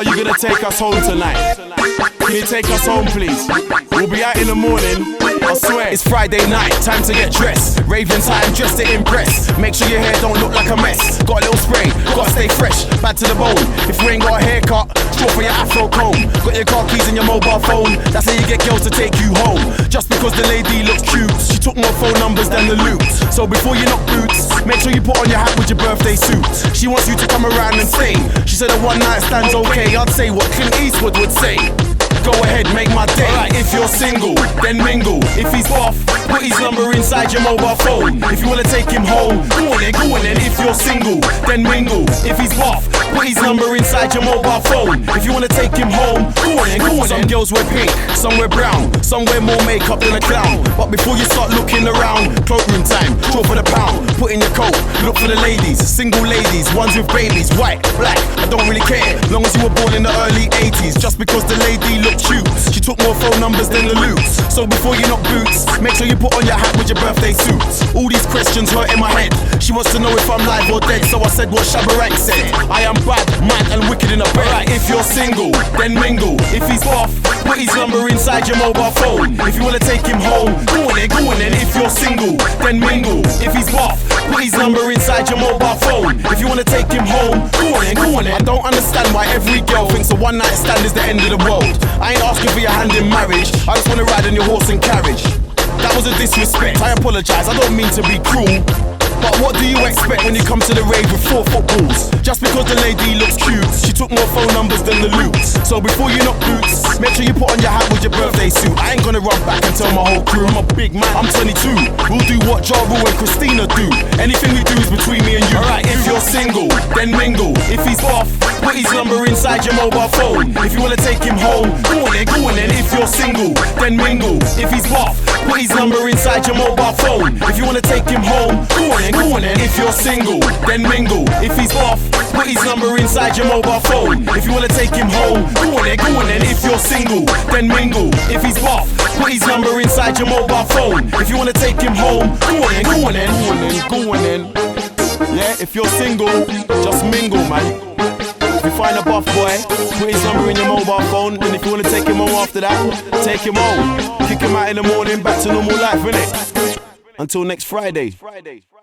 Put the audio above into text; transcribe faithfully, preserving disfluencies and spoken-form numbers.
are you gonna take us home tonight? Can you take us home, please? We'll be out in the morning. I swear, it's Friday night, time to get dressed. Raving time, dressed to impress. Make sure your hair don't look like a mess. Got a little spray, gotta stay fresh, bad to the bone. If you ain't got a haircut, straw for your afro comb. Got your car keys and your mobile phone. That's how you get girls to take you home. Just because the lady looks cute, she took more phone numbers than the loot. So before you knock boots, make sure you put on your hat with your birthday suit. She wants you to come around and stay. She said a one night stand's okay. I'd say what Clint Eastwood would say. Go ahead, make my day. Right, if you're single, then mingle. If he's off, put his number inside your mobile phone. If you wanna take him home, go on then, go on then. If you're single, then mingle. If he's off, put his number inside your mobile phone. If you wanna take him home, go on then, go on then. Some girls wear pink, some wear brown, some wear more makeup than a clown. But before you start looking around, cloakroom time, draw for the pound. Put in your coat, look for the ladies, single ladies, ones with babies, white, black, I don't really care, long as you were born in the early eighties. Just because the lady looked cute, she took more phone numbers than the loot. So before you knock boots, make sure you put on your hat with your birthday suit. All these questions hurt in my head. She wants to know if I'm live or dead, so I said what Shabba Ranks said. I am bad, mad and wicked in a bed. Right, if you're single, then mingle. If he's off, put his number inside your mobile phone. If you wanna take him home, go on then, go on then. If you're single, then mingle. If he's off, put his number inside your mobile phone. If you wanna take him home, go on then, go on then. I don't understand why every girl thinks a one night stand is the end of the world. I ain't asking for your hand in marriage, I just wanna ride on your horse and carriage. That was a disrespect, I apologise, I don't mean to be cruel. But what do you expect when you come to the rave with four footballs? Just because the lady looks cute, she took more phone numbers than the loot. So before you knock boots, make sure you put on your hat with your birthday suit. I ain't gonna run back and tell my whole crew I'm a big man, I'm twenty-two. We'll do what Ja Rule and Christina do. Anything we do is between me and you. Alright, if you're single, then mingle. If he's off, put his number inside your mobile phone. If you wanna take him home, go on then, go on then. If you're single, then mingle. If he's off, put his number inside your mobile phone. If you wanna take him home, go on then, go on then. If you're single, then mingle. If he's off, put his number inside your mobile phone. If you wanna take him home, go on then, go on then. If you're single, then mingle. If he's off, put his number inside your mobile phone. If you wanna take him home, go on then, go on then, go on then, go on then. Yeah, if you're single, just mingle, man. If you find a buff boy, put his number in your mobile phone. And if you wanna take him home after that, take him home. Kick him out in the morning, back to normal life, innit? Until next Friday.